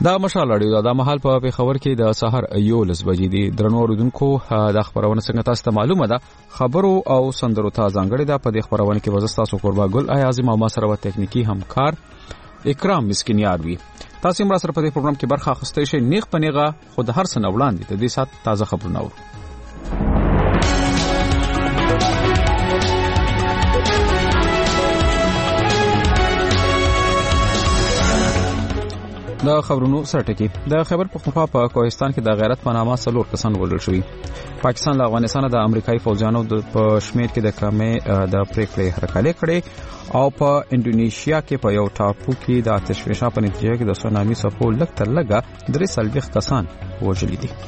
دا مشال اړیو دا مهال په پیښور کې د سحر 11 بجې دي. درنو اوریدونکو د خبرونه څنګه تاسو ته معلومه ده خبرو او سندرو ته ځانګړي ده. په دې خبرونه کې وزستا سو قربا ګل اعظم او ما سره و ټکنیکی همکار اکرام مسکینیار وی. تاسو هم را سره په دې پروګرام کې برخه اخیستئ شئ. نیغ پنیغه خود هر څه وړاندې د دې سات تازه خبرونه اورو. د خبرونو سرټکی د خیبر پختونخوا په کوهستان کې د غیرت په نامه 4 کسان وژل شوي. پاکستان له افغانستان د امریکایي فوجانو په شمیر کې د کمې د پریکړې هرکلی کړي او په انډونیشیا کې په یو ټاپو کې د آتشفشان په نتیجه کې د سونامي څپو لږ تر لږه 3 کسان وژل دي.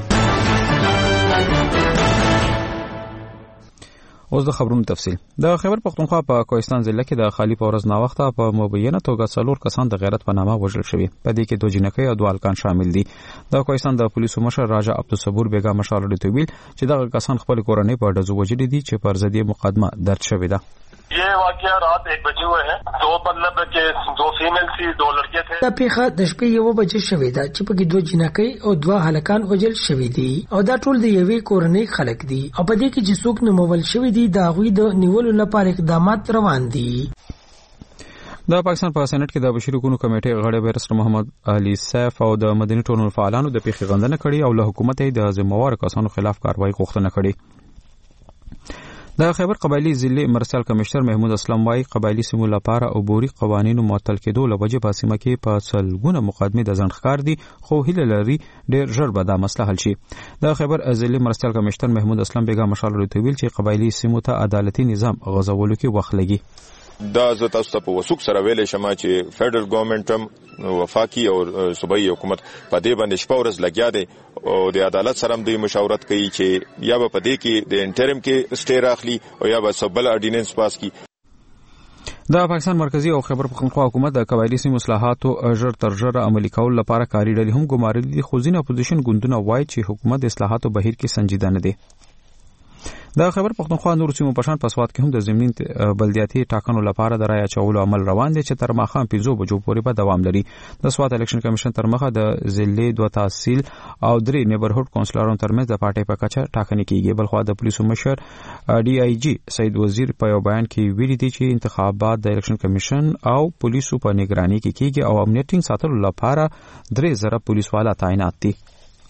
اوس د خبرونو تفصیل. د خیبر پختونخوا په کوهستان ضلع کې د خالی پورز نا وخته په مبینه توګه 4 کسان د غیرت په نامه وژل شوي. په دې کې 2 جنکۍ او 2 هلکان شامل دي. د کوهستان د پولیسو مشر راجا عبدالصبور بیگا مشال ډیټویل چې دغه کسان خپل کورنۍ په ډزو وژلي دي چې پر ضد مقدمه درج شوې ده. ये वाकया रात 1 बजे हुए हैं. 2 मतलब के 2 फीमेल थी 2 लड़के थे. دا پیښه د شپې 1 بجې شوې ده چې پکې 2 جنکۍ او 2 هلکان وژل شوي دي او دا ټول د یوې کورنۍ خلک دي او په دې کې چې څوک نومول شوي دي دا غوي د نیولو لپاره اقدامات روان دي. د پاکستان په سېنات کې د بشري حقوقو کمیټې غړي بیرسټر محمد علي سیف او د مدني ټولنو فعالانو د پیښې غندنه کړې او له حکومت د ذمہوار کسانو خلاف کاروایی غوښتنه کړې. د خیبر قبایلی ضلع مرسل کمشنر محمود اسلام وايي قبایلی سیمو لپاره عبوري قوانینو معطل کېدو لوجه په سیمه کې په سلګونه مقدمه د ځنډ دي خو هیله لري ډېر ژر به دا مسله حل شي. د خیبر ضلع مرسل کمشنر محمود اسلام بیگا مشال ورتویل چې قبایلی سیمو ته عدالتي نظام غځولو کې وخت لګي. دا زه تاسو ته په وسوک سره ویلې شمه چې فدرل ګورنمنت هم وفاقي او صوبایي حکومت په دې باندې شپه ورځ لګیا دی او د عدالت سره هم د مشاورت کوي چې یا په دې کې د انټرم کې سټې راخلي او یا به سبل اورډیننس پاس کی. د پاکستان مرکزی او خیبر پختونخوا حکومت د قبایلی سیمو اصلاحاتو ژر تر ژره عملي کول لپاره کاری ډلې هم ګمارلي دي خو ځینې اپوزیشن ګوندونه وایي چې حکومت د اصلاحاتو بهیر کې سنجیده نه دی. د خیبر پختونخوا نور سیمو په شان په سواد کې هم د ضمني بلدیاتي ټاکنو لپاره د رای اچولو عمل روان دی چې تر ماښام 5 بجو پورې به دوام لري. د سواد الیکشن کمیشن تر مخه د ضلع 2 تحصیل او 3 نیبرهوډ کونسلرانو ترمنځ د پارټي په کچه ټاکنې کیږي. بلخو د پولیسو مشر ډي آی جی سید وزیر په یو بیان کې ویلي دي چې انتخابات د الیکشن کمیشن او پولیسو په نگراني کې کیږي او امنیت ټینګ ساتلو لپاره 3000 پولیس والا تعینات دي.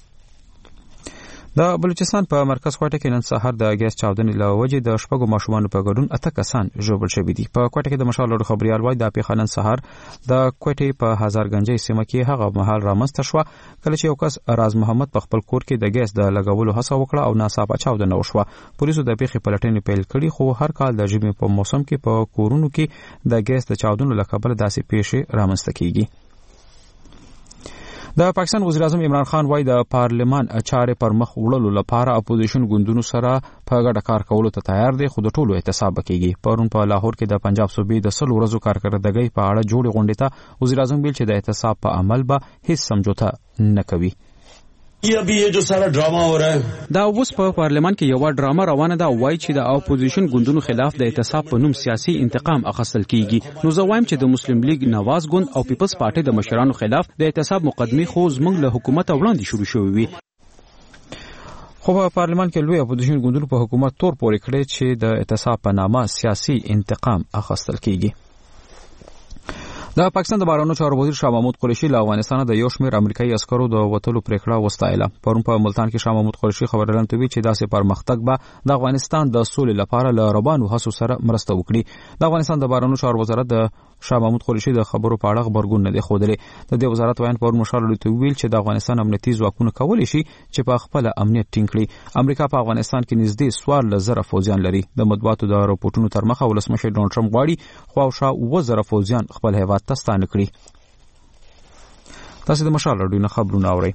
د بلوچستان په مرکز کوټه کې نن سحر د ګیس چاودنې له وجې د شپږو ماشومانو په ګډون 8 کسان ژوبل شوي دي. په کوټه کې د مشال لوړ خبريال وای د پیښه نن سحر د کوټې په هزارګنجې سیمه کې هغه مهال رامنځته شوه کله چې یو کس راز محمد په خپل کور کې د ګیس د لګولو هڅه وکړه او ناڅاپه چاودنه وشوه. پولیسو د پیښې پلټنې پیل کړې خو هر کال د ژمي په موسم کې په کورونو کې د ګیس د چاودنو له کبله داسې پیښې رامنځته کیږي. د پاکستان وزیر اعظم عمران خان وايي د پارلمان چارې پر مخ وړلو لپاره اپوزیشن ګوندونو سره په ګډه کار کولو ته تیار دي خو د ټولو احتساب کیږي. پرون په لاهور کې د پنجاب صوبې د 100 ورځو کارکړدګۍ په اړه جوړې غونډې ته وزیر اعظم ویل چې د احتساب په عمل به هیڅ سمجھوته نه کوي. ابھی یہ جو سارا ډراما ہو رہا ہے دا اوس په پارلیمان کې یو ډراما روانه ده وای چې د اپوزیشن ګوندونو خلاف د احتساب په نوم سیاسي انتقام اخیستل کیږي. نو زه وایم چې د مسلم لیگ نواز ګوند او پیپلز پارټي د مشرانو خلاف د احتساب مقدمه خو زموږ له حکومت وړاندې شروع شوې وي. خو په پارلیمان کې لوی اپوزیشن ګوندونو په حکومت تور پورې کړی چې د احتساب په نامه سیاسي انتقام اخیستل کیږي. د پاکستان د بهرنیو چارو وزیر شاه محمود قریشي له افغانستان د یو شمېر امریکایي عسکرو د وټلو پریکړه وستایله. پرون په ملتان کې شاه محمود قریشي خبرلاندې وی چې داسې پرمختګ به د افغانستان د سولې لپاره له ربانو هڅو سره مرسته وکړي. د افغانستان د بهرنیو چارو وزارت د شاه محمود قریشي د خبرو په اړه خبرګون نه دی خوده. د دې وزارت وایي پرون مشال ویل چې د افغانستان امنیتي ځواکونه کولی شي چې په خپل امنیت ټینګ کړي. امریکا په افغانستان کې نږدې 14,000 فوجیان لري. د مطبوعاتو د راپورټونو تر مخه ولسمشر ډونالډ ټرمپ غواړي خو شاو 1000 فوجیان خپل هیواد ته ستانه کړي. تاسو د مشال راډیو خبرونه اورئ.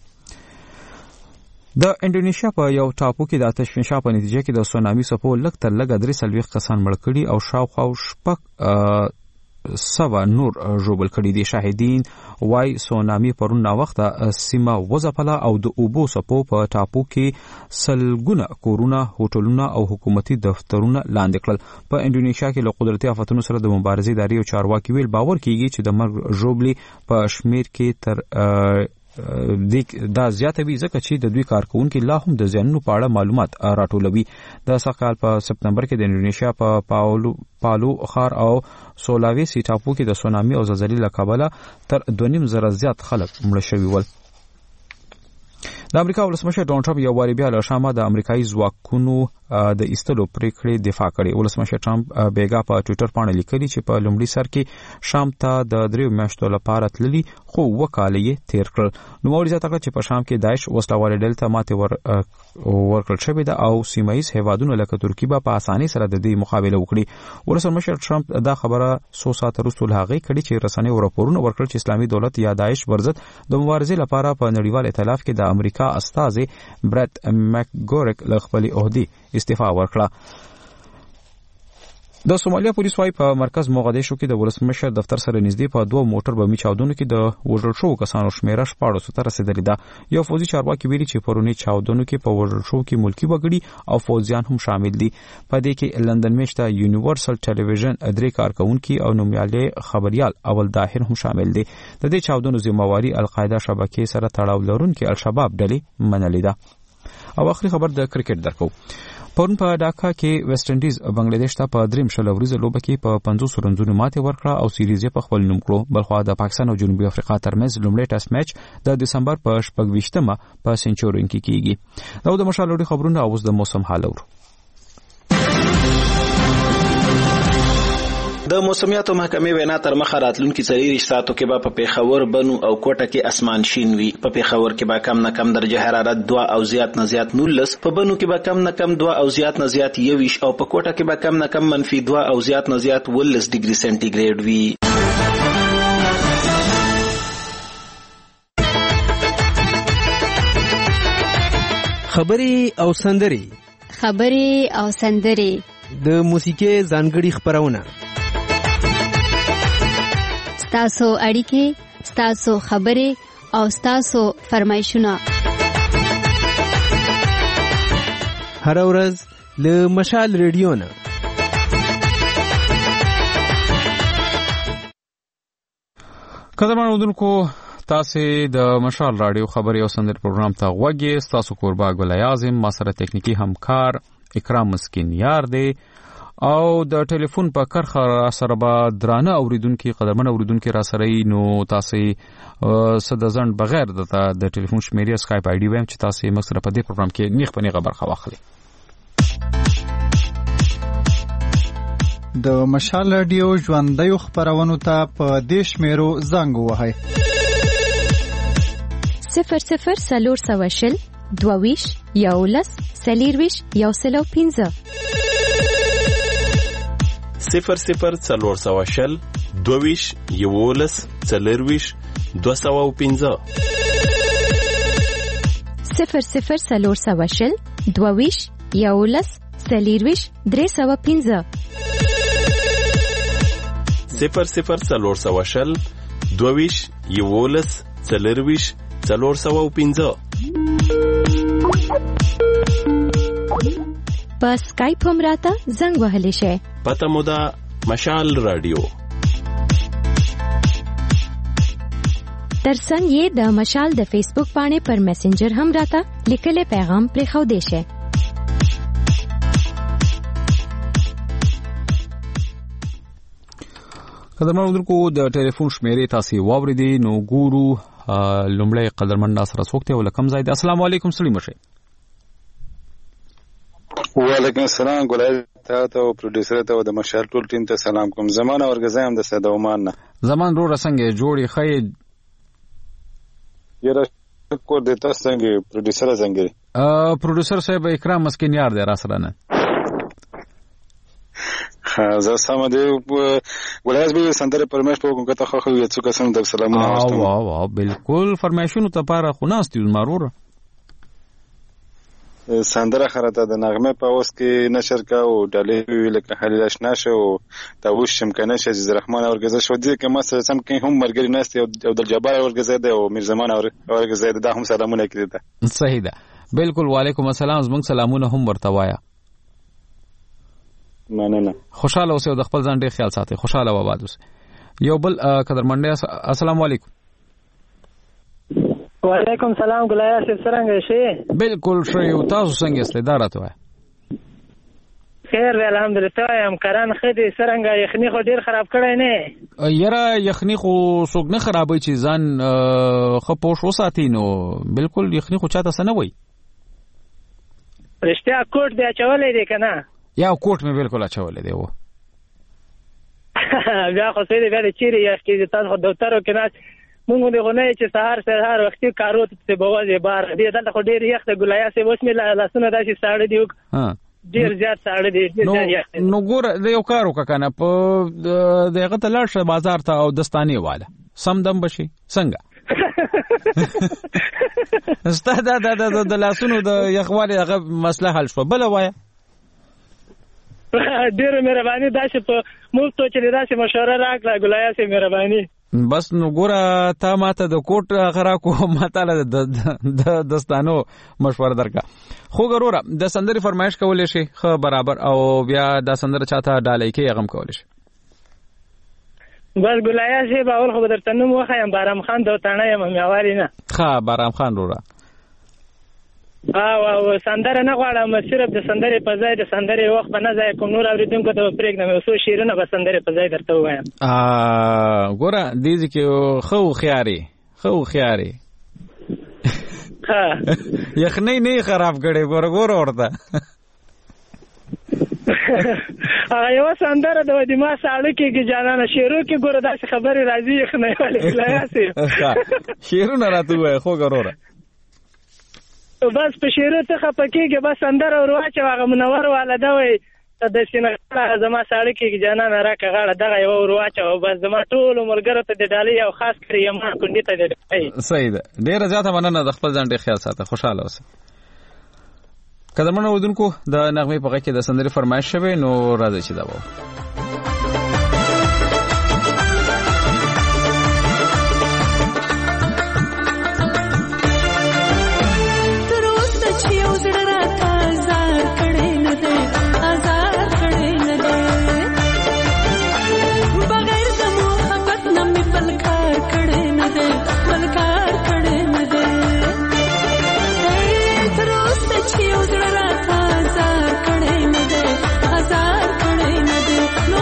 د انډونیشیا په یو ټاپو کې د آتشفشان په نتیجه کې د سونامي څپو لږ تر لږه 3 کسان مړ کړي او شاوخوا سوا نور ژوبل کړي دي. شاهدین وای سونامي پرون نا وخت سیمه وزپلا او د اوبو سپو په ټاپو کې سلګونه کورونه، هوټلونه او حکومتي دفترونه لاندې کړل. په انډونیشیا کې له قدرتي آفتونو سره د مبارزې ادارې او چارواکي ویل باور کیږي چې د مرګ ژوبلې په شمیر کې تر دا زیاتوي ځکه چې د دوی کارکونکو لا هم د زیانونو په اړه معلومات راټولوي. د سقال په سپتمبر کې د انډونیشیا په پالو خار او سولاویسي ټاپو کې د سونامي او زلزلې له کبله تر 2.5 زیات خلک مړه شوي ول. د امریکا ولسمشر ډونالد ټرمپ یو واری بیا له شامه د امریکایي ځواکونو د ایستلو پریکړې دفاع کړې. ولسمشر ټرمپ بیګا په ټوئیټر باندې لیکلي چې په لومړي سر کې شام ته د 3 میاشتو لپاره تللی خو وکاله یې تیر کړل. نو موري ځکه چې په شام کې داعش وسلواله ډلې ته ماته ورکړل شوې ده او سیمایي هیوادونو لکه ترکیه به په اسانۍ سره د دې مقابله وکړي. ولسمشر ټرمپ دا خبره 100 ساعت وروسته هغه کړي چې رسنۍ راپورونه ورکړل چې اسلامي دولت یا داعش ورضد د مبارزې لپاره په نړیوال ائتلاف کې د امریکا استاذ برت مکګورک له خپل عہدې استعفا ورکړه. د سومالیا پولیس وايي په مرکز موغدیشو کې د ولسمشر دفتر سره نږدې په 2 موټر بمي چاودنو کې د وژل شوو کسانو شمیره 1400 ته رسیدلې ده. یو فوجي چارواکي ویلي چې پرونی چاودنو کې په وژل شوو کې ملکی وګړي او فوجیان هم شامل دي. په دې کې لندن میشته یونیورسل ټلویزیون 3 کارکونکو او نومیالي خبريال اول داهر هم شامل دي. د دې چاودنو ذمہواری القاعده شبکې سره تړاو لرونکي الشباب ډلې منلې ده. او اخري خبر د کرکټ درکو. پرون په ډاکا کې ویسټ انډیز بنگلاديش ته په 3 شلوريزه لوبه کې په 50 رنونو ماته ورکړه او سیریز په خپل نوم کړو. بلخو د پاکستان او جنوبي افریقا ترمنځ لومړی ټیسټ میچ د دسمبر په 28مه په سنچورین کې کیږي. دا د مشالوري خبرونه او د موسم حال اورو. د موسمیاتو محکمې وینا تر مخه راتلونکي 4 ساعتو کې به په پیښور، بنو او کوټه کې اسمان شین وي. په پیښور کې به کم نه کم درجه حرارت 2 او زیات نه زیات 19، په بنو کې به کم نه کم 2 او زیات نه زیات 21 او په کوټه کې به کم نه کم -2 او زیات نه زیات 19 ډیګري سنټیګریډ وي. خبري او سندري د موسیقي ځانګړي خبرونه، ستاسو اړیکې، ستاسو خبرې او ستاسو فرمایشونه هر ورځ له مشال ریډیو نه. قدرمن اوردونکو، تاسو د مشال رادیو خبري او سندري پروګرام ته غوږی. تاسو قربا ګل اعظم، ما سره ټکنیکی همکار اکرام مسکین یار دی او د ټلیفون په کرخه سره به درانه اوریدونکو قدرمن اوریدونکو را سره نو تاسو صدزن بغیر د ټلیفون شمیرې اسکایپ آی ډی ویم چې تاسو موږ سره په دې پروګرام کې نیغ په نیغه برخه واخلئ. د مشال رادیو ژوندۍ خبرونو ته په دې شمیرو زنګ ووهئ: 00 22 11 40 105 00 22 11 40 205 00 22 11 40 305 00 22 11 40 405. په سکایپ هم راته زنګ وهلی شئ. پته مو ده مشال رادیو. ترڅنګ یې د مشال د فیسبوک باندې پر میسنجر هم راته لیکلی پیغام پرېښودی شئ. قدرمن اوردونکو، د ټلیفون شمیرې تاسو واوریدي. نو ګورو لومړی قدرمن ناصر څوک دی او لکم زاید. السلام علیکم. سلام مشه. وعلیکم السلام. ګلای ته او پروډوسر ته او د مشال ټول ټیم ته سلام کوم. زمانه ورګزایم د سید عمان نه. زمان رو رسنګ جوړی خې یره کو د تاسو څنګه پروډوسر څنګه پروډوسر صاحب اکرام مسکین یار دی را سره نه. زه سم دی ولایت به سندره پرمش په کوم کته خو یو څه قسم د سلامونه واستم. بالکل فرمایشونو ته پاره خو ناست یو مرور. سندره خرته د نغمه په اوس کې نشر کا او ډلې لکه خلیل اشنا شو دا وش شمکنه شه عزیز الرحمن اورګزه شو دي که ما سره سم کې هم مرګري ناست او د جبار اورګزه ده او میر زمان اورګزه ده هم سلامونه کړی ده. صحیح ده بالکل. وعلیکم السلام. زموږ سلامونه هم ورته وایا. مننه. خوشاله اوسئ او د خپل ځان ډیر خیال ساتئ. خوشاله و آباد اوسئ. یو بل قدرمنډه السلام علیکم. وعلیکم سلام ګلیا صاحب څنګه شئ؟ بالکل ښه یو. تاسو څنګه یاست؟ دا راته وایه. خیر دی الحمدلله. یم کران خدي څنګه یخني خو ډیر خراب کړی نه؟ یاره یخني خو څوک نه خرابوي چې ځان ښه پوښ وساتي نو بالکل یخني خو چاته څه نه وایي. رښتیا کوټ دی اچولی دی که نه؟ یا کوټ مې بالکل اچولی دی و. بیا خو څه دی بیا د چیرې یخ کېږي تاسو خو دفترو کې ناست مونږ د غونې چې سهار وختي کارو ته بوځي بار دی دلته خو ډیر یخ د ګلیا صاحب اوس مې لاسونه داسې ساړه دي ډیر زیات ساړه دي. نو ګوره د یو کار وکړه کنه په دغه ته لاړ شه بازار ته او دستانې واله سم دم بشي څنګه ستا د لاسونو د یخوالي هغه مسله حل شوه. بله وایه. ډیره مهرباني داسې په مفتو چې داسې مشوره راکړه ګلیا صاحب مهرباني. بس نو ګوره تا ماته د کوټ غرا کو ماته د دستانو مشوره درکا. خو ګوره د سندري فرمایش کولې شي خو برابر او بیا د سندره چاته ډالۍ کې غم کولې شي. بس ګلیا صاحب اول خو درته نوم وخایم بارام خان دوتانه یم میواري نه. ښه بارام خان وروره. او سندره نه غواړم صرف د سندرې په ځای د سندرې وخت به نه ځای کوم نور اورېدونکو ته پرېږدم یو څو شعرونه به سندرې په ځای درته ووایم. ګوره دې ځای کې ښه هوښیار یې یخنۍ نه یې خراب کړې ګوره ورته هغه یوه سندره د ودیما ساړه کېږي جانانه شعرو کې ګوره داسې خبرې راځي یخنۍ والې ګلیا صاحب شعرونه راته ووایه خو ګوره بس په شعرو ته خفه کېږي بس سندره ور واچوه هغه منور والده وایي د سینغاله زما ساړه کېږي جانانه راکړه غاړه دغه یوه ور واچوه بس زما ټولو ملګرو ته د ډالۍ او خاص کر یمان کونډي ته د ډالۍ. صحیح ده. ډېره زیاته مننه. د خپل ځان ډېر خیال ساته. خوشحاله اوسه. قدرمنو اورېدونکو د نغمې په غږ کې د سندرې فرمایش شوی نو راځئ چې دا وو. No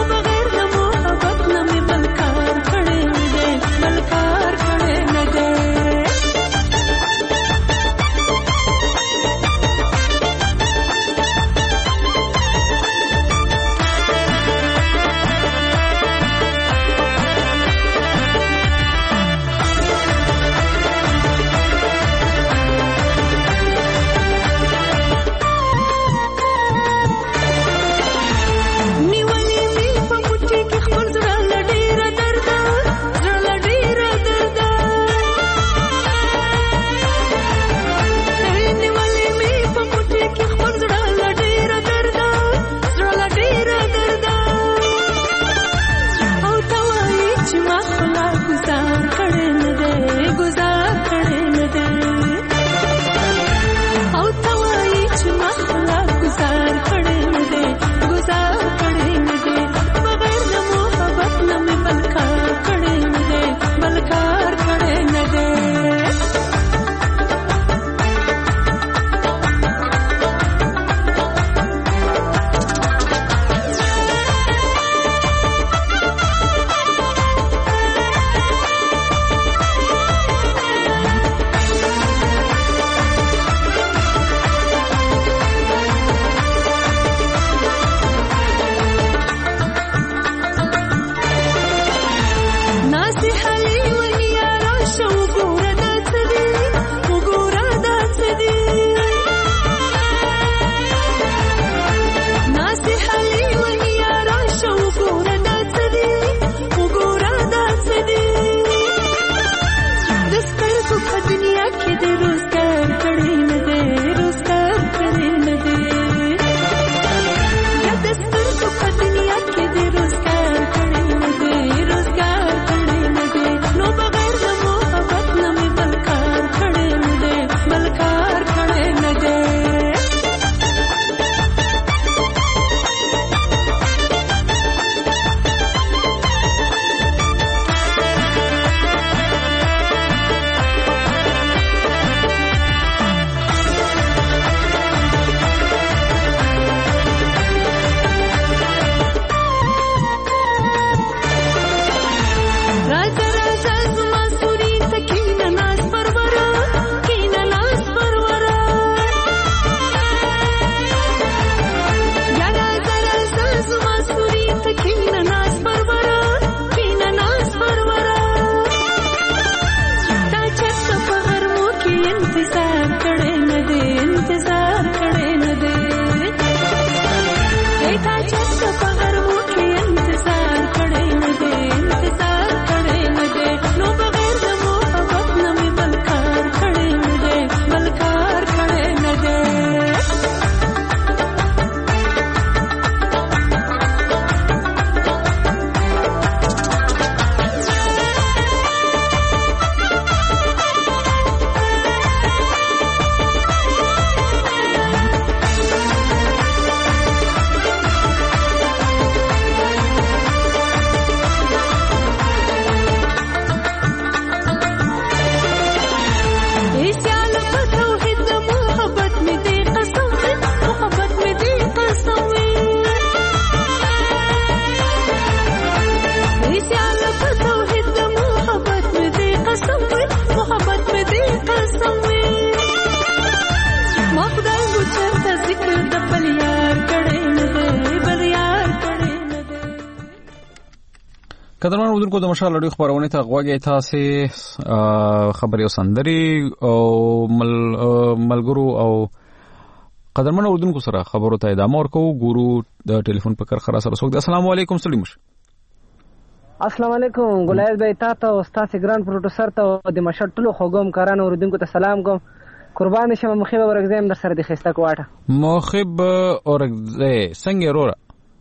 قدرمن اودونکو د مشال لړۍ خبرونه ته غوږی تاسو خبري او سندري او ملګرو او قدرمن اودونکو سره خبرو ته ادامه ورکو. ګورو د ټلیفون په کرخه سره سوګ. السلام علیکم سلیمش. السلام علیکم ګلایز بھائی، تاسو استاد ګران پروډوسر ته د مشال ټلو خوګم کاران اوردونکو ته سلام کوم. قربان شم. مخيب ورغزم در سره د خسته کوټه مخيب اورغزه څنګه وروره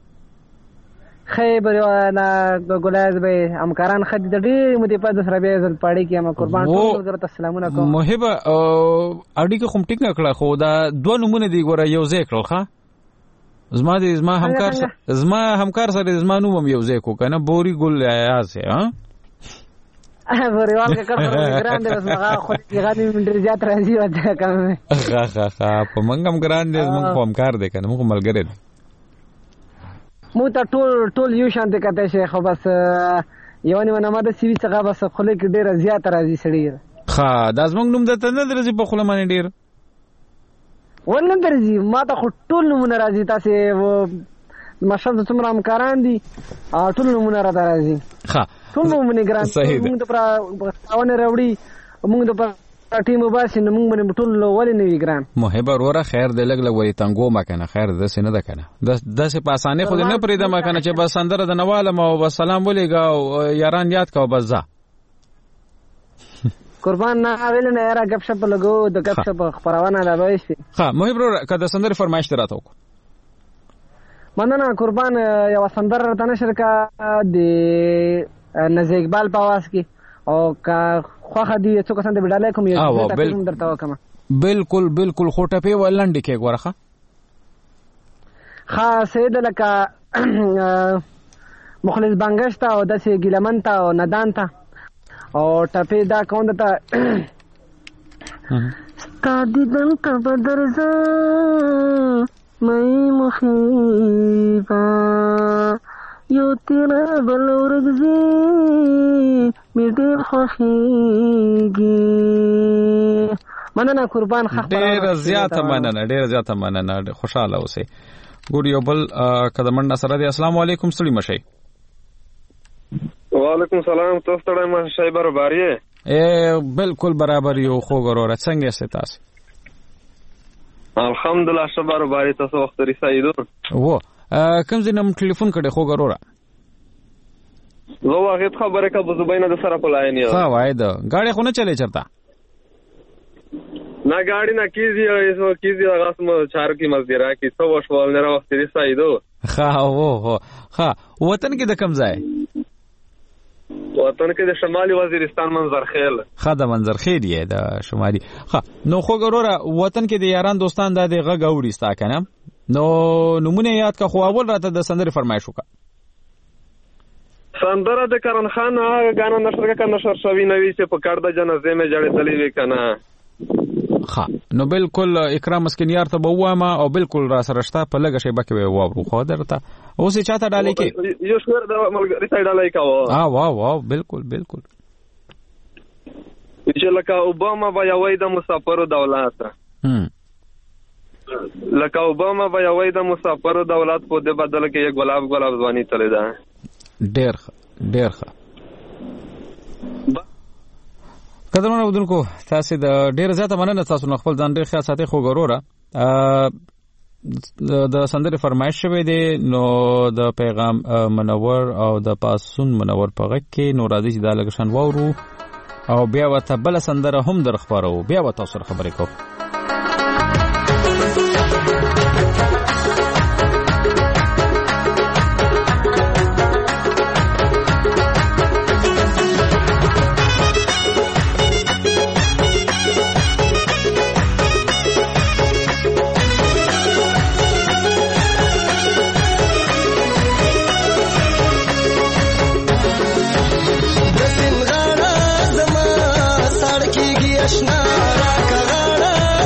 خیبر وانا ګلایز بھائی همکاران خدي د ډېر مودې په د سره به عزت پاړي کې ما قربان ټول درته سلامونه کوم. محب اړیکه کوم ټیک نه کړه خو دا دوه نمونه دی ګوره یو ځای کړل ښا زما همکار سره زما نوم یو ځای کو کنه بوري ګل یاز ها بوريوال کې کړه ګران دې بس ما خو یغادي من ډېر زیات راځي وته کوم په منګم ګران دې موږ په همکار دې کنه موږ ملګری دي مو ته ټول یو شان دې کته شي خو بس یو نه ما د سی وی څخه بس خله کې ډېر زیات راځي سړي ها د زمنګ نوم دته نه درځي په خله باندې ډېر ولنه درځي ما ته ټول نومونه راځي. تاسو ماشاءالله څومره همکاران دي ټول نومونه راځي. ها ټول نومونه ګران موږ ته پر تاونه راوړي موږ ته پر ټیم وباسي نو موږ باندې ټول ولې نه وی ګران. محب وروره خیر دې لګ وری تنګو ما کنه خیر دې سینه ده کنه د سه په اسانه خو نه پرې د ما کنه چې بس اندر د نواله ما او سلام ولېګا او یاران یاد کا بس ځه قربان نه ویل نه یاره غب شپ لګو د غب شپ خبرونه لا وای شي. ها محب وروره کده سندر فرمایش تراته وک مننه قربان. یو سندر راته نشر کا د نزی اقبال په आवाज کې او کا خوخه دی څوک څنګه وډاله کوم یو درته وکم. بالکل بالکل خوټه په ولنډ کې ورخه خاص دې لکه مخلص بنگشتا او دسه ګلمنتا او ندانتا او ټپې دا کوم ته ستادي دن کا بدرزا مې مخيبا یو تیرا بلورګزي میډر خوخيږي. مننه قربان ډېر زیاته مننه خوشاله اوسئ. ګور یو بل قدمن سره دی. السلام علیکم سړي مشي. وعلیکم سلام. تاسو ته ما شای برابر یې بالکل برابر یو خو ګوره څنګه ست تاسو؟ الحمدلله ش برابر تاسو وخت رسیدو و کوم ځینم ټلیفون کړي خو ګوره زه واغې خبره کا بزبینه د سره په لاین یو ها وای دا गाड़ी خو نه چلے چرتا نه गाड़ी نه کیږي هغه سم چار کی مزدیرا کی سو وشوال نه وخت رسیدو ها ها وطن کې د کم ځای وطن کې د شمالي وزیرستان منظرخیل خاطر منظرخیل یې د شمالي نو خو ګوره وطن کې د یاران دوستان د غږ اوريستا کنه نو نمونه یاد کا خو اول راته د سندر فرمایش وکړه. سندره د کرن خان هغه غانا نشر شوی نوې چې په کار د جنازې مې جړې تلې وې کنه نو بالکل اکرام مسکینیار ته بوامه او بالکل را سره شته په لګه شی بکه وورو خو درته اوس چاته ډالې کې یو شور د ملګری ته ډالې کاوه واو بالکل چې لکه اوباما با یوې د مسافرو دولت لکه اوباما با یوې د مسافرو دولت په دې بدل کې یو ګلاب ځواني تللی ده. ډېر ښه قدرمن اودونکو تاسو د ډېر زیاته مننه تاسو نو خپل ځان ډېر ښه ساتي خو ګوره د سندره فرمایش شوی دی نو د پیغام منور او د پاسون منور په غږ کې نو راځي چې دا لګشن وورو او بیا وته بل سندره هم در خبرو بیا وته سره خبرې کوو. اشنا را کغاړه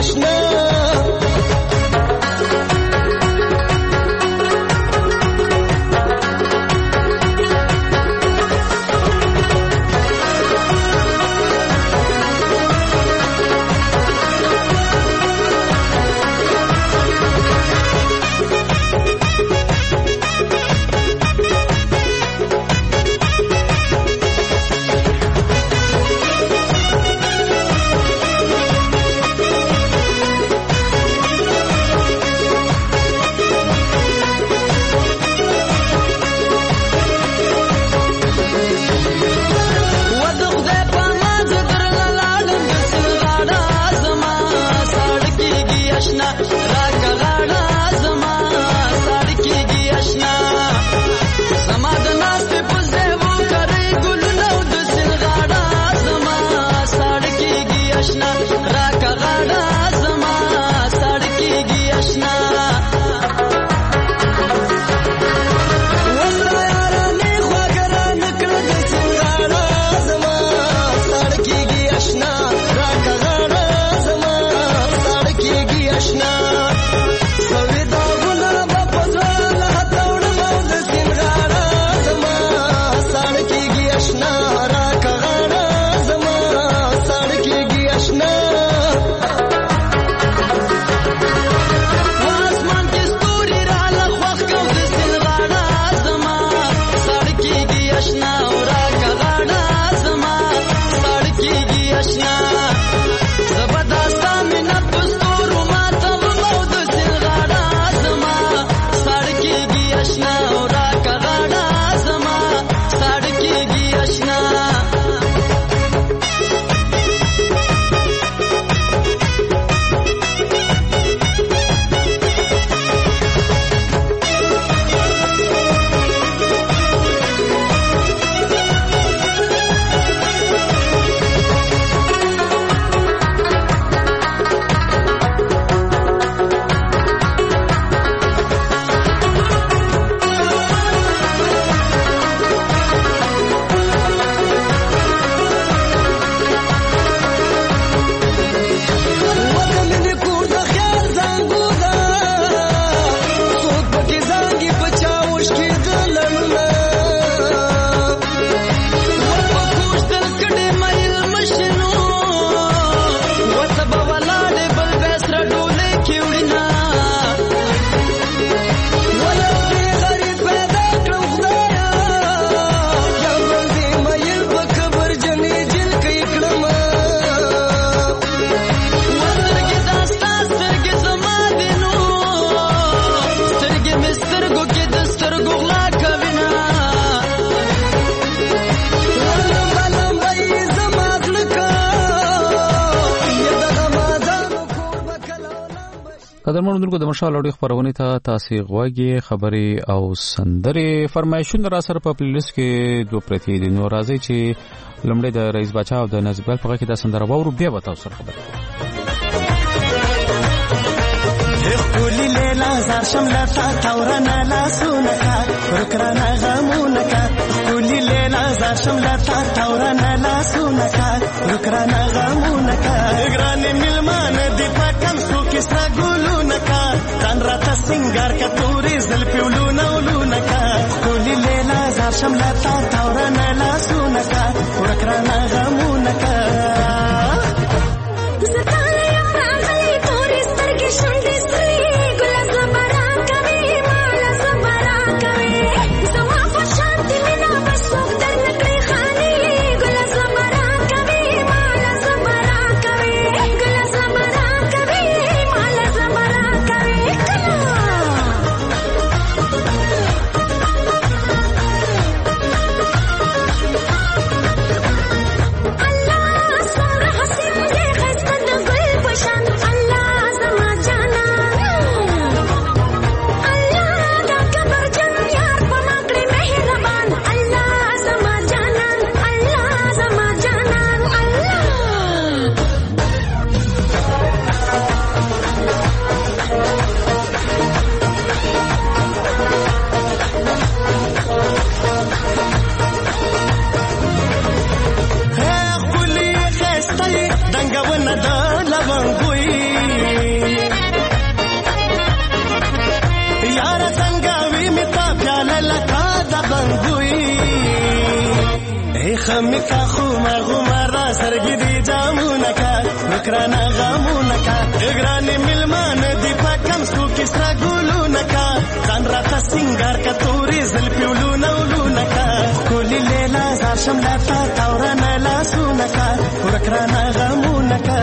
آشنا قدرمنو دلته د مشال اوري خبرونه ته تاسو غواګي خبري او سندري فرمایشونه را سره په پلیلیست کې دوه پرتی دي نو راځي چې لمړی د رئیس بچا او د نزبل په کې د سندره وورو بیا به تاسو سره خبري خولي ليلا زار شمله تورنا لا سونکا رکرانا غمونکا خولي ليلا زار شمله تورنا لا سونکا رکرانا غمونکا ګرانه ملمان دی پټم سو کیسه ګلونکا تن راته سنگار کا توري زلفي ولونکا خولي ليلا زار شمله تورنا لا سونکا رکرانا غمونکا Allah غمی کا خوما غما را سرګي دي جامونه کا وکرانا غمونه کا ګرانې ملمان دی پکم سو کیسه ګلونه کا ځان را سنگار کا توري زل پیولونه ولونه کا کولی لیلا زار شملا تا تورنا لا سونه کا وکرانا غمونه کا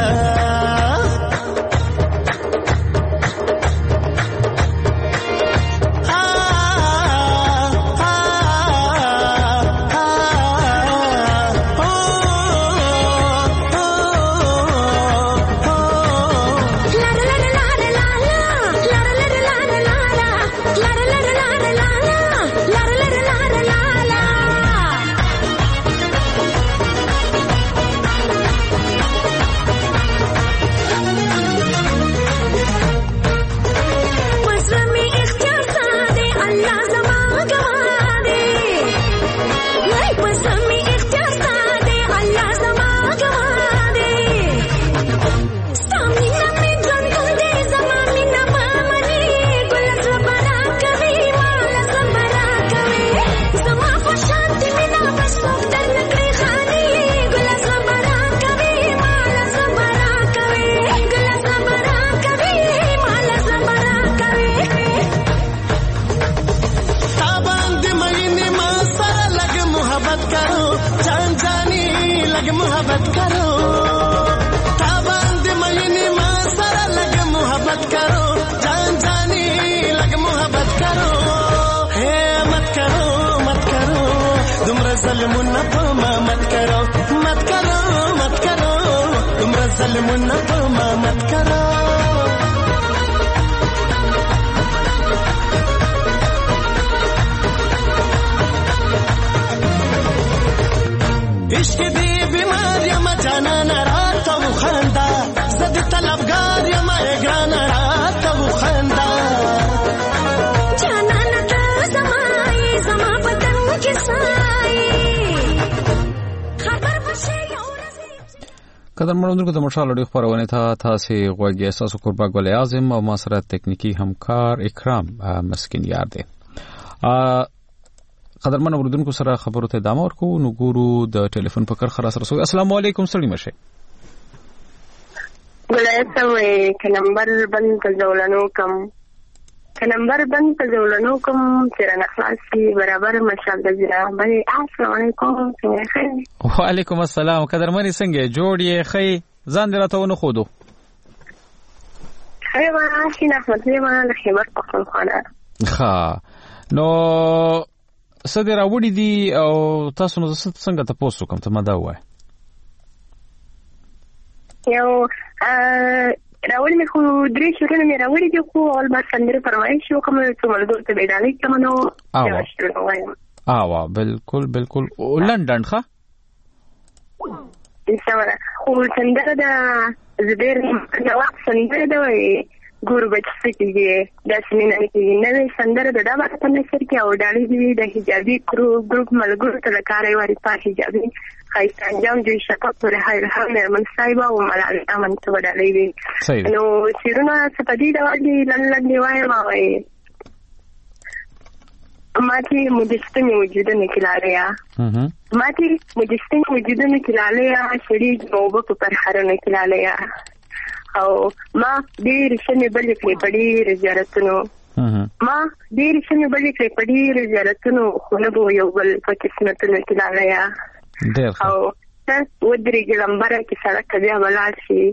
قدر مړوندونکو د مشال اړیخ خبرونه ته تاسو غوږی اساسو قربان ګل اعظم او مسره تکنیکی همکار اکرام مسکین یار دی قدر مړوندونکو سره خبرو ته ادامه ورکو نو ګورو د ټلیفون په کرخه سره سو السلام علیکم سړی مشه ولایت ک نمبر بند کزولنو کم سره نخلاصي برابر مشال د جرا باندې السلام علیکم څنګه وعلیکم السلام قدرمنې څنګه جوړ یې خې ځان درته ونه خودو خیبر شین احمد زمان له خیبر پختونخوا ها نو صدر اوړي دي او تاسو نو څنګه تاسو کوم ته ما دا وای یو راوړی مې خو درې شورونه مې راوړی دي خو اول ما سندره فرمایش شو کوم څه ملګرو ته ډالۍ کوم نو بالکل لندن ښه انشاءالله خو سندره د زبیر نواز سندره د ګوربچ سکیږي د سمینه کې نوې سندره د دغه په نشر کې او ډالۍ دی د حجابي ګروپ ملګرو ته کاري واري په حجابي خایسته انجام جوړ شپه پر هاي من صاحب او ملالي امن ته ډالۍ وي نو شیرونه څه پدې دا وایي لن دی وایي ما وایي ماتي مجسمه وجودونه کلالیا شریک موبه پر هرونه کلالیا او ما ډیر شنه بلې کړې پړې رجالتونو خو نه بو یو بل په قسمتونو کلالیا او ته ودرې ګلمبره کې سړک بیا ولاړ شي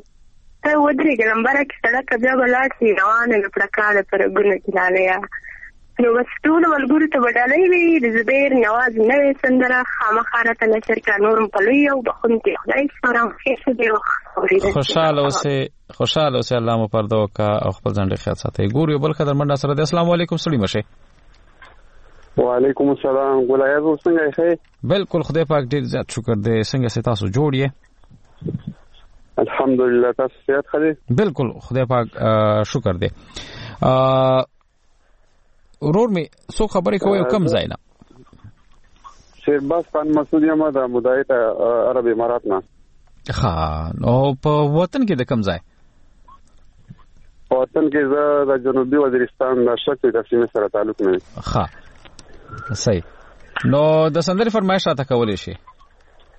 روانه پړکاله پر ګونه کلالیا نو وستول ولګوري ته وډالې وی د زبیر نواز نوې سندره خامخاره ته نشر کا نورم پلوي او بخونتي خدای سلام ښه دی خوشاله اوسه الله مو پردو کا او خپل ځان ډیر خیال ساتي ګوري بل قدر منډه سره د السلام علیکم سړی مشه وعلیکم السلام ګلایز څنګه یې بالکل خدای پاک ډیر زیات شکر دې څنګه سي تاسو جوړ یې الحمدلله تاسو صحت ښه دي بالکل خدای پاک شکر دې ورور می سو خبرې کوي کم ځای نه شیرباز خان مسعود یم د مدعیت عرب امارات نه ها نو په وطن کې د کم ځای په وطن کې د جنوبي وزیرستان د شکل د سیمې سره تعلق نه ها صحیح نو د سندرې فرمایش راته کولې شي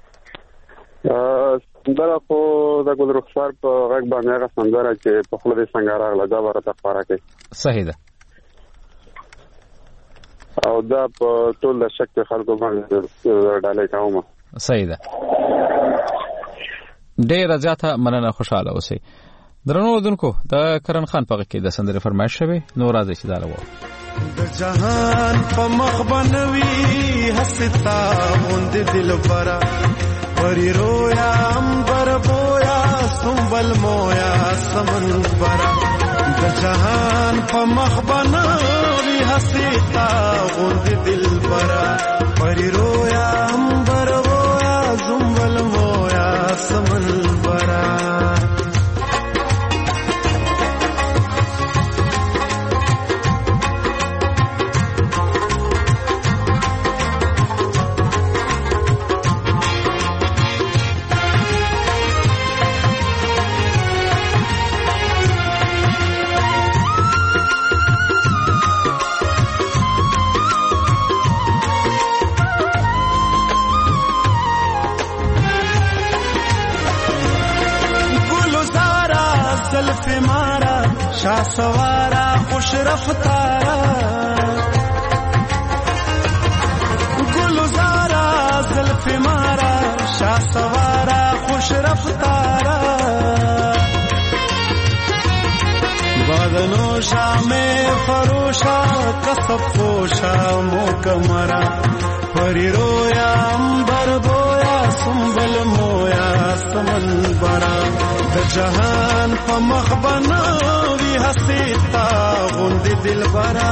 سندره خو د ګل رخسار په غږ باندې هغه سندره چې په خوله دې څنګه راغله دا ورته ښکاره کوي. صحیح ده. او دا په ټول د شک خلکو باندې ډالۍ کوم. صحیح ده. ډېر زیاته مننه، خوشاله اوسئ. درنو اوردونکو د کرن خان په غږ کې د سندرې فرمایش شوی، نو راځي چې دا وو. د جهان په مخ بنوي حستا وند دل برا پری رویا امبر بویا سنبل مویا سمن برا د جهان په مخ بنوي حستا وند دل برا پری رویا امبر بویا سنبل مویا سمن برا شاه سوارا خوش رفتارا گلزارا زلف مارا شاه سوارا خوش رفتارا بادنو شام فروشا کسب پوشا موکمرا پری رویا امبر بویا سنبل مویا سمن برا د جهان په مخ بنوي حسیتا غوند دل برا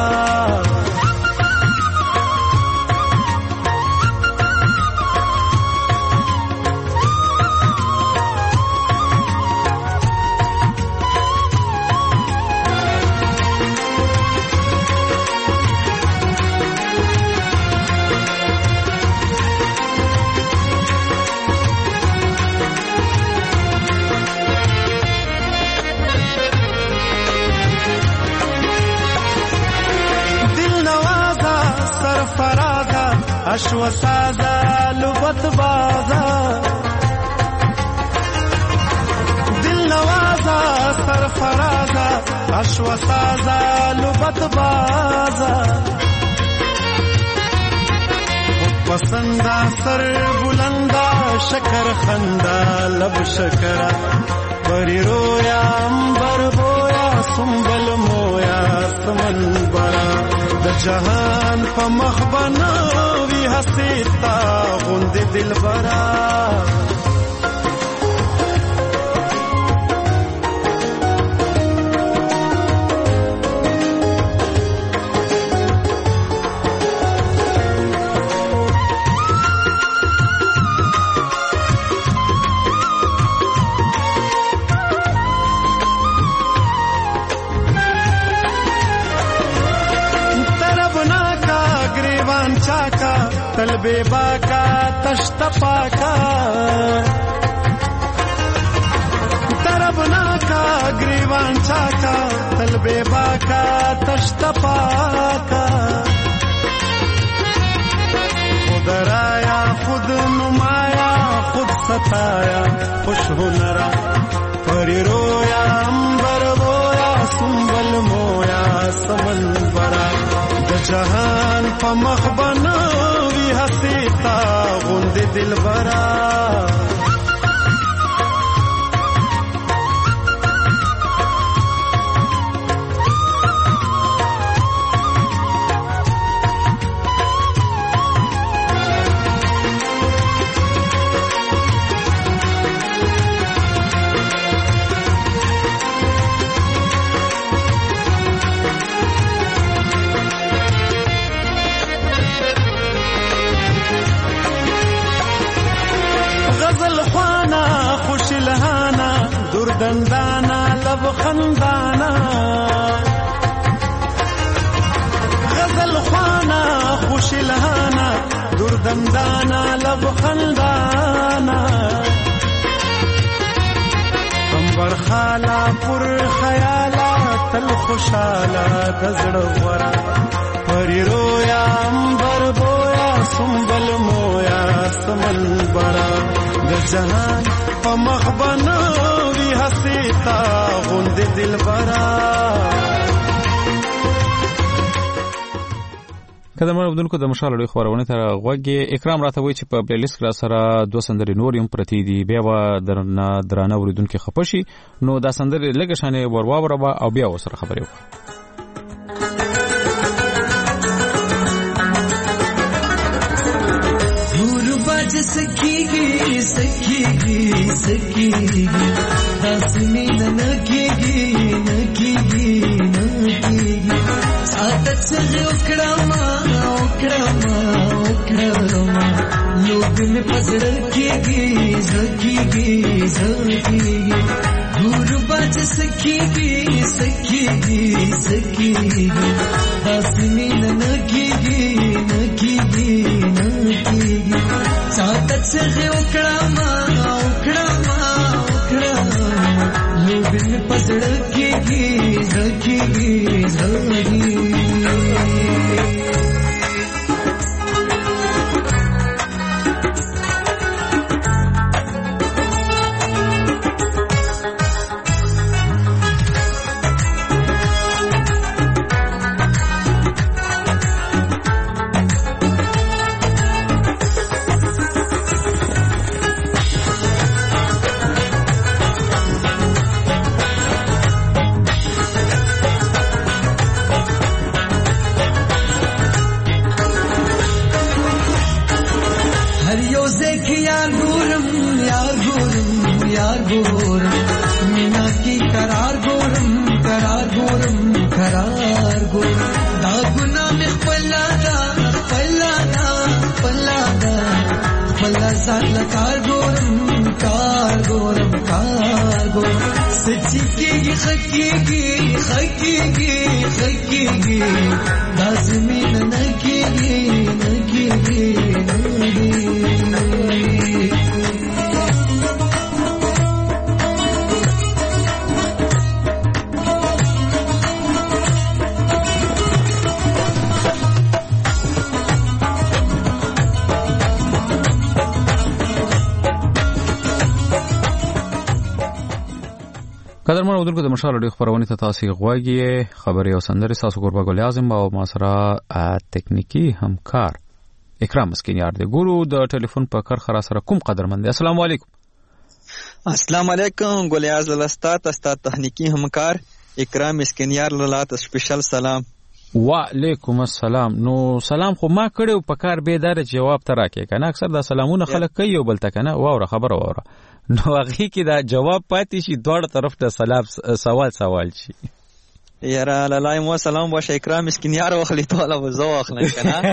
اشو سازا لبت بازا دل نوازا سرفرازا اشو سازا لبت بازا پسندا سر بلندا شکر خندا لب شکرا پری رویا امبر بویا سنبل مویا سمن برا د جهان په مخ بنوي حسیتا غوند دل برا तलबे बाका तश्तपाका तरबना का ग्रीवान चाका तलबे बाका तश्तपाका खुद राया खुद नुमाया खुद सताया खुश हुनरा परी रोया अंबर बोया सुंबल मोया समन बरा द जहान په مخ بنوي حسیتا غوند دل برا دندانا لب خندانا غزل خوانا خوش لهانا دور دندانا لب خندانا انبر خالا پر خیالا تل خوشالا دزڑ ورا پری رویا انبر بویا سنبل مویا سمن برا د جهان په مخ بنوي حسیتا غوند دلبرا. کله مې بدونکو د مشال لوي خبرونه تر غوږی اکرام راته وی چې په پلی لیست کې سره 2 سندرې نور هم پرتی دي بیا و درانه وریدونکو خپشي نو دا سندرې لګ شانې ورواوره او بیا وسره خبرې وکړه. सखीगी सखीगी सखीगी दासनी नकीगी नकीगी नकीगी सादत से उकड़ामा उकड़ामा उकड़ामा लोग में पसड़ कीगी सखीगी सखीगी गुरबाज सखीगी सखीगी सखीगी दासनी नकीगी नकीगी नकीगी सादत से उकड़ामा उकड़ामा उकड़ामा लोग में पसड़ कीगी सखीगी सखीगी. قدرمن اودونکو د مشال لوي خبرونه ته تاسو غواګي خبري او سندري تاسو قربا ګل اعظم او ما سره تکنیکی همکار اکرام مسکینیار دی ګورو د ټلیفون په کار خرا سره کوم قدرمن دی. السلام علیکم. السلام علیکم ګل اعظم استاد تکنیکی همکار اکرام مسکینیار لاله سپیشل سلام. وعلیکم السلام. نو سلام خو ما کړو په کار به دار جواب تراکې کنه اکثر دا سلامونه خلک کوي او بل تکنه واوره خبره واوره نو هغه کې دا جواب پاتې شي دوړ طرف ته سوال شي. یاره لای مو سلام باشه اکرام مسکینیار واخلې ټول او زو واخلې کنه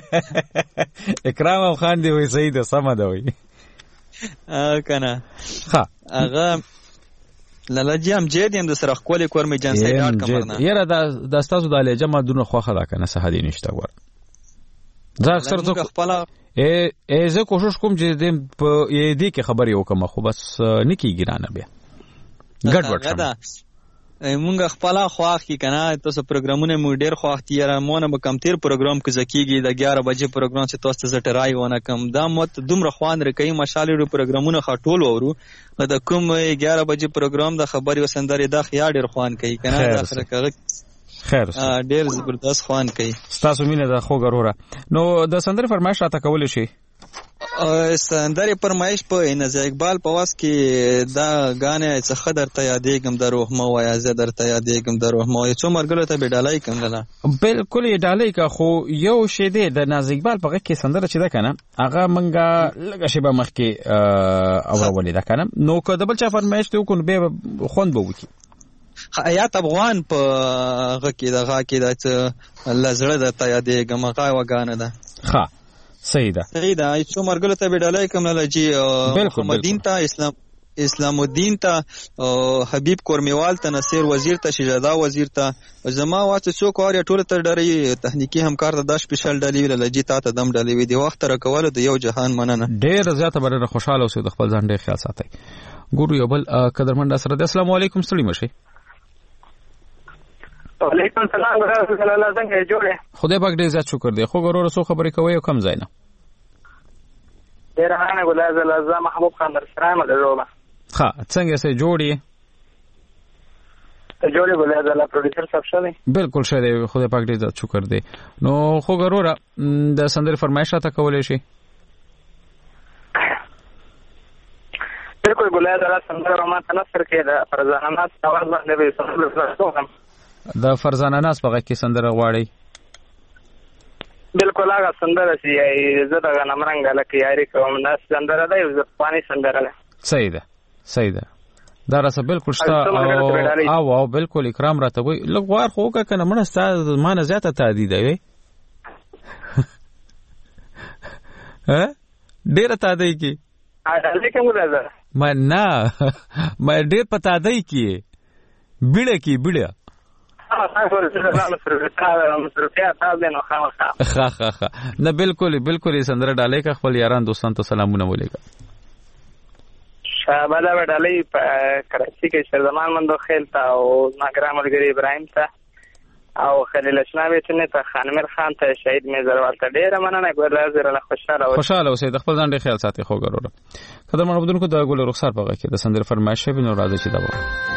اکرام خان دی وې صحیح ده سم ده وې کنه ها هغه لاله هم جدي هم د سره خپل کور می جنسي ډاټ کمرنه یاره دا استاد د لجه ما دونه خوخه ده کنه صحه دي نشته ور زه اکثر څه خپل زه کوشش کوم چې دې کې خبرې وکم خو بس نکی ګرانه بیا ګډوډ شم مونږ خپل خواخ کی کنه تاسو پروګرامونه مو ډیر خواخ تیر مونږ به کم تیر پروګرام کې زکیږي د 11 بجې پروګرام چې تاسو ته زټرای ونه کم دا مت دومره خوان رکې مشالې پروګرامونه خټول ورو د کوم 11 بجې پروګرام د خبري وسندري د خیا ډیر خوان کوي کنه د اخر کې خیر ډیر زبردست خوان کوي تاسو مینه د خو غروره نو د سندري فرمایش راته کول شي سندري فرمایش په نزا اقبال په واس کې دا غانه څه خدر ته یادېګم د روح مو یا زه درته یادېګم د روح مو چې مرګلو ته بډالای کوم نه بالکل ډالای کا خو یو شی دی د ناز اقبال په کې سندره چې ده کنه هغه منګه لګه شی به مخ کې اورولې ده کنه نو که د بل چا فرمایش ته کو به خوند به وکی حیات افغان په غکی د غاکی د لزړه د تیادې غمغه وګانه ده ها صحیح ده چې مرګله ته بډالای کوم نه لجی محمدین ته اسلام الدین ته حبیب کورمیوال ته نصیر وزیر ته شجاعه وزیر ته زما واته څوک اوري ټول ته ډری تخنیکی همکار ته د سپیشل ډلی ویل لجی ته دم ډلی وی دی وخت را کول د یو جهان مننه ډیر زیاته بره خوشاله اوسئ د خپل ځان ډیر خیال ساتئ ګورو یو بل قدرمن سره السلام علیکم ستړي مشه وعلیکم السلام ورحمۃ اللہ څنګه جوړه خدای پاک دې عزت شکر دی خو ګورو رسو خبرې کوي کم ځای نه ډېره مننه ګلای زله زه محبوب خان در سره یم د ژوبه. ښه څنګه سې جوړ یې؟ جوړ یې ګلای زله پروډیوسر صاحب ښه دی؟ بالکل ښه دی، خدای پاک ډېر زیات شکر دی. نو خو ګروره د سندرې فرمایش راته کولی شي؟ بالکل ګلای زله سندره ما ته نثر کې د فرزانه ناز اواز باندې به سندره کوم. د فرزانه ناز په غږ کې سندره غواړئ؟ بالکل هغه سندره چې زه دغه نمرنګ لکه یاري کوم دا سندره ده، یو ځواني سندره ده. صحیح ده صحیح ده، دا راسه بالکل شته او بالکل اکرام راته وي لږ غوار خو وکړه که نه مړه ستا ما نه زیاته تعدیده وي ډېره تادی کې ما نه ما ډېر په تادی کې بیړه کې بیړه نه بالکل بالکل یې سندره ډالۍ که خپل یاران دوستان ته سلامونه ولیکه. شاباده به ډالۍ په کراچي کې شیرزمان مندو خیل ته او زما ګران ملګري ابراهیم ته او خلیل اشناوي ته خانمیر خان ته شهید میزروال ته ډېره مننه. ګل خوشحاله اوسئ، د خپل ځان ډېر خیال ساتئ. خو ګروره قدرمن اورېدونکو د ګل رخسار په غږ کې د سندرې فرمایش شوی نو راځئ چې دا وکړو.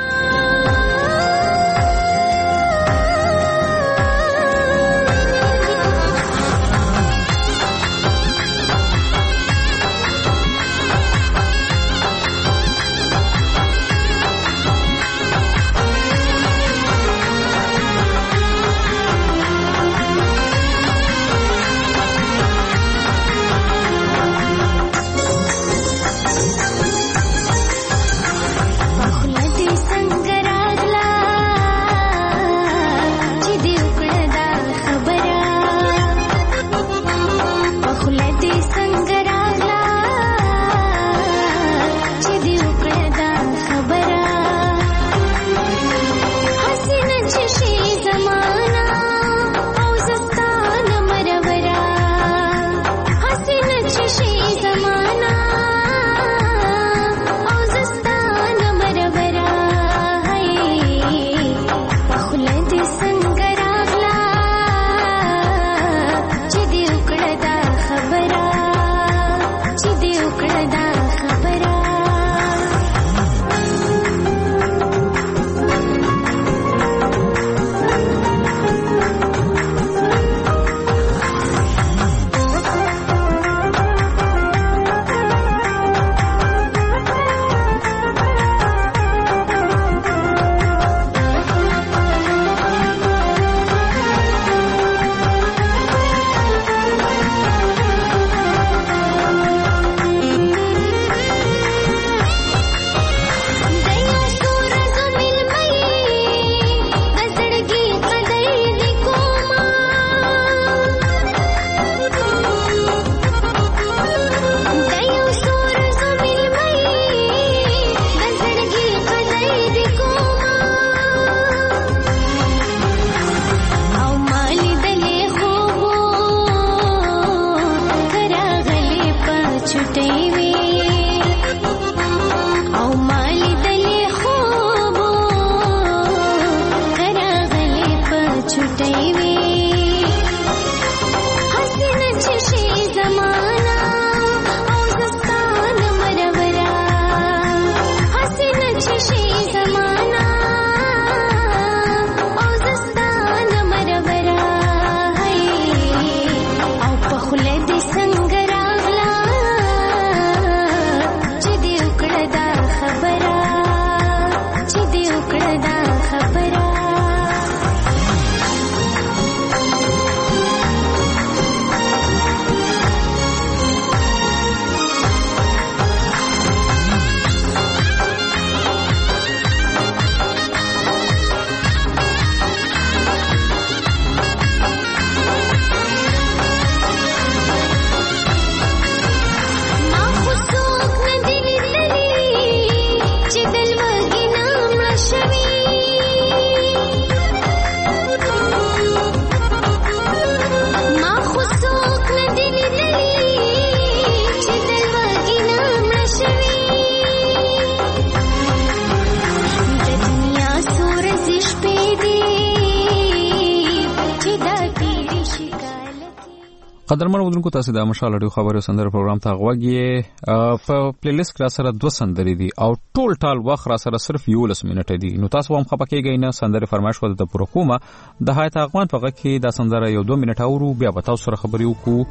قدرمن ودونکو تاسو د مشال اډیو خبرو سندره پروګرام ته غوږی په پلی لیست را سره 2 سندرې دي او ټول وخت را سره صرف 11 منټه دي. نو تاسو هم خپکیږئ نه، سندره فرمایش ول د پروکومه د هایت افغان په غږ کې د سندره یو 2 منټه اورو، بیا به تاسو سره خبرې وکړو.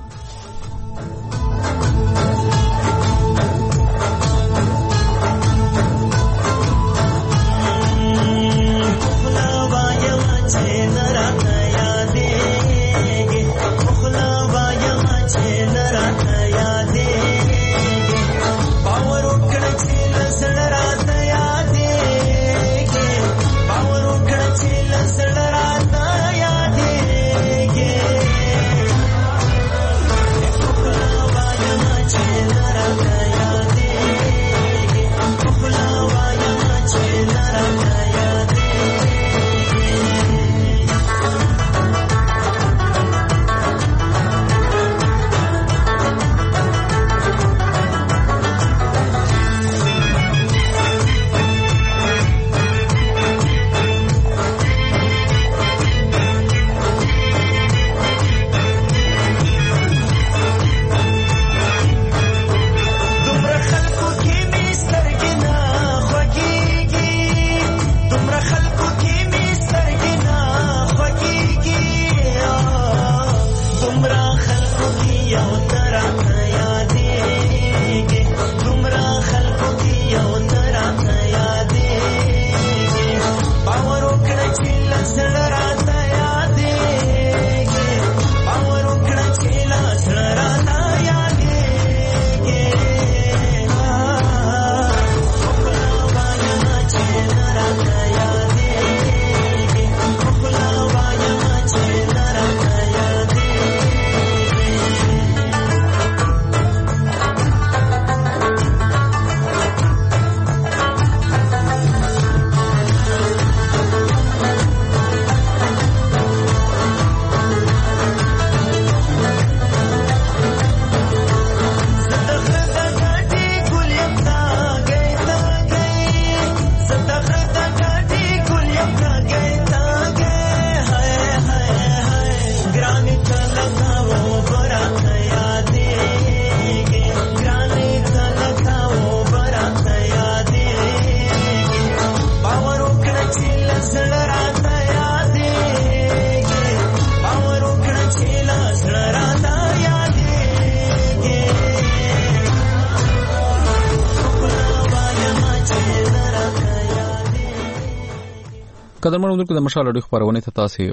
قدرمن ودونکو د مشال اډیو خبرونه ته تاسو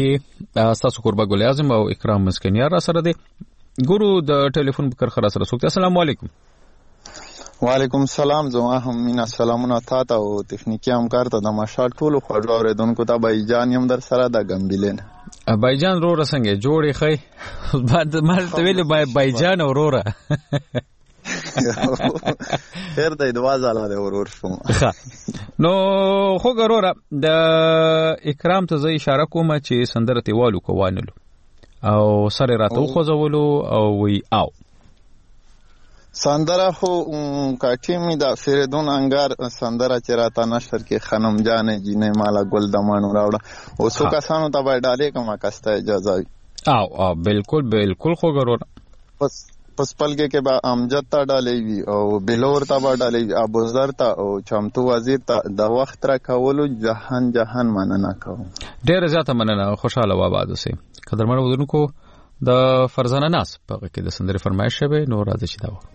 غوږی تاسو قربا ګل اعظم او اکرام مسکنیار را سره دي. ګورو د ټلیفون پر خره سره سوکته. السلام علیکم. وعلیکم السلام. زما هم مینا سلامونه تاسو او تخنیکی همکار ته د مشال ټولو خبرو اوریدونکو ته بایجان یم در سره د ګمبلین. بایجان رو رسنګ جوړې خې بعد مال ته ویل بایجان اورورا خیر د دوازاله د ورور شوم. نو خو ګورورا د اکرام ته زې اشاره کوم چې سندره تیوالو کوانلو او سره راتو خوځولو او وی او سندره خو کاټی می د فریدون انګار سندره چې راته نشر کې خنم جان جینې مالا ګل دمانو راوړه او څو کسانو ته به ډالې کومه کسته اجازه وي. او بالکل خو ګورورا پس پلګه کې با امجد ته ډالې وی او بلور ته با ډالې ابوزر ته او چمتو وزیر ته د وخت را کولو جهان مننه کوم. ډېر زیاته مننه. خوشاله و آباد اوسئ. قدرمن ودونکو د فرزانه ناس په کې د سندرې فرمایش شوه نو راځي چې دا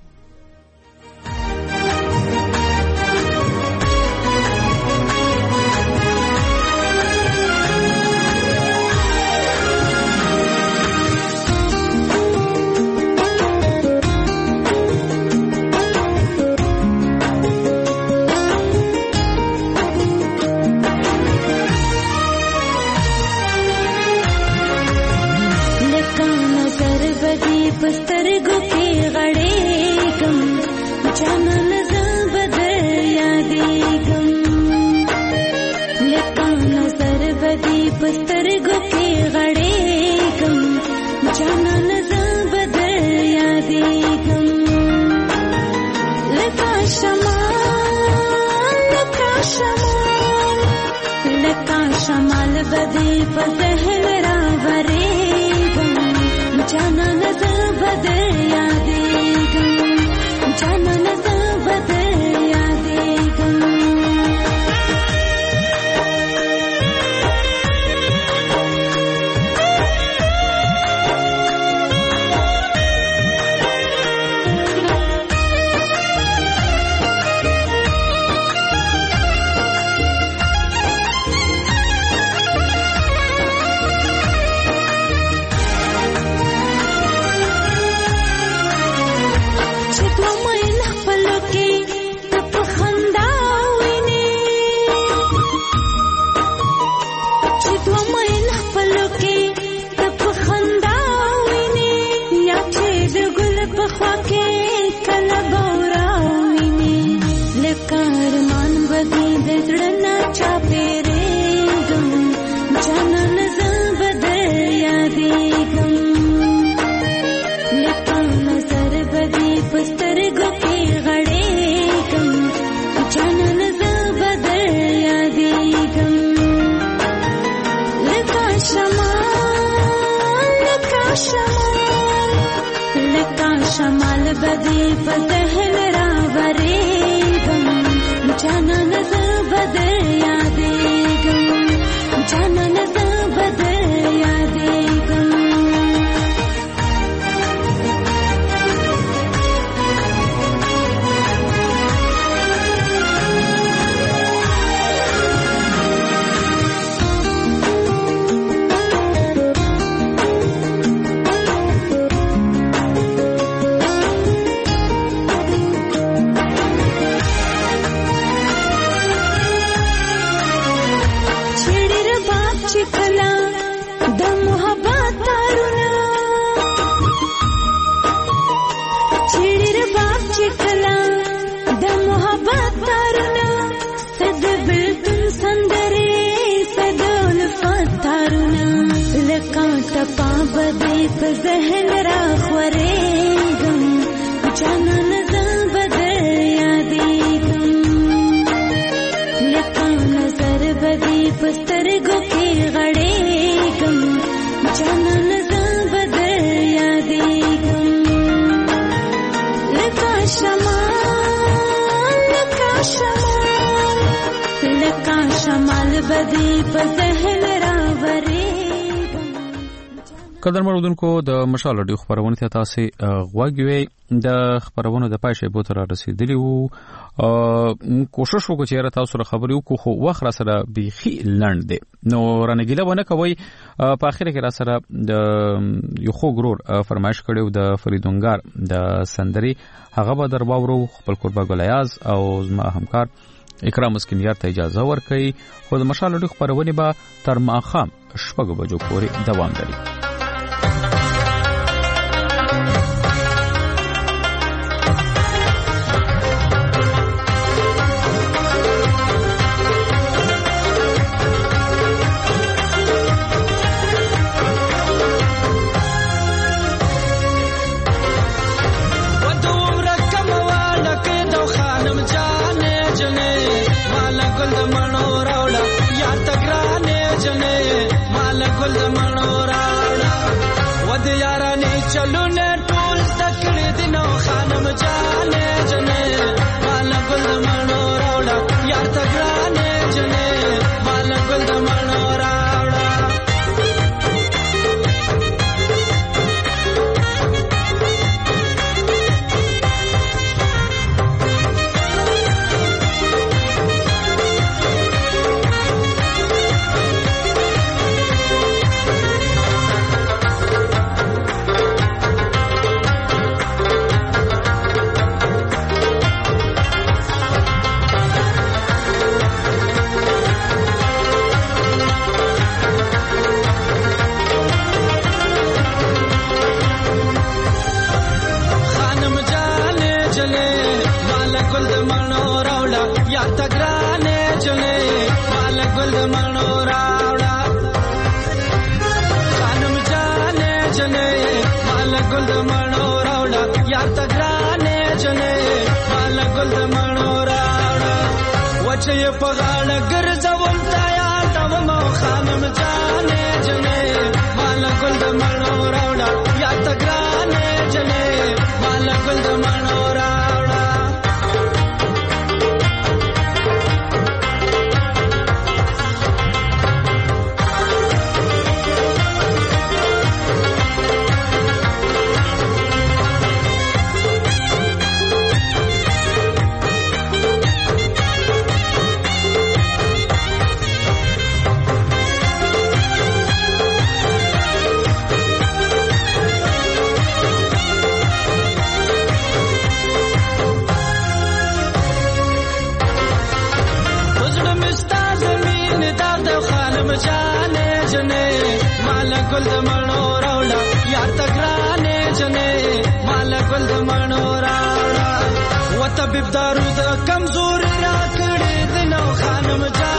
قدرمن اودونکو د مشال رادیو خبرونه ته تاسو غوږی د خبرونو د پای شیبو تر رسیدلی وو کوشش وکړو چې تاسو سره خبرې وکړو خو وخت را سره بيخي لند دي نو رانګیله ونه کوي په اخر کې را سره د یو خو ګرور فرمایش کړو د فریدونګار د سندري هغه به درباورو خپل قربا ګلیاز او زما همکار اکرام مسکینیار ته اجازه ورکړي خو د مشال رادیو خبرونه به تر ماخام شپږ بجو پورې دوام لري یا جنې مال ګل د مڼو راوړه جانے جنے مال گل د مڼو راوړه یار تګرانې جنے مال گل د مڼو راوړه وطبيب دارو د کمزوري را کړې د نو خانم جان